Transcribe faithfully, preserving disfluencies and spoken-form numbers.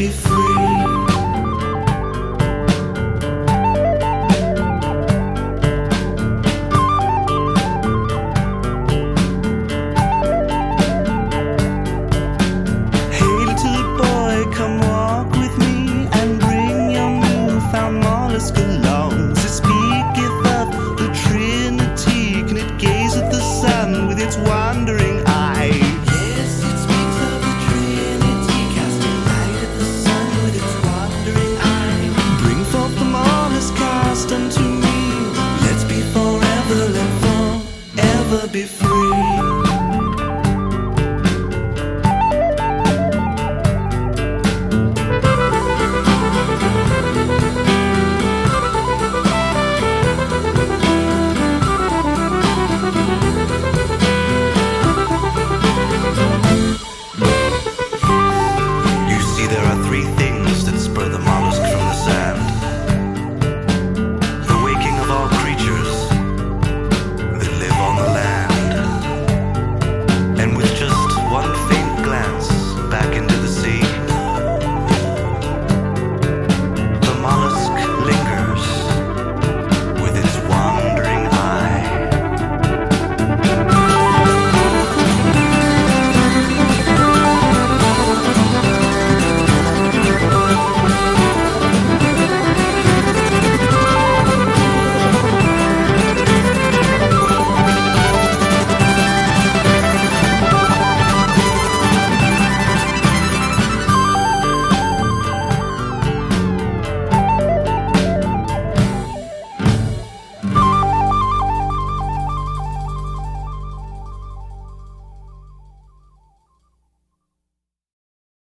be free. Wandering eye. Yes, it speaks of the Trinity, casting light at the sun with its wandering eye. Bring forth the marvelous cast unto me. Let's be forever and forever be free.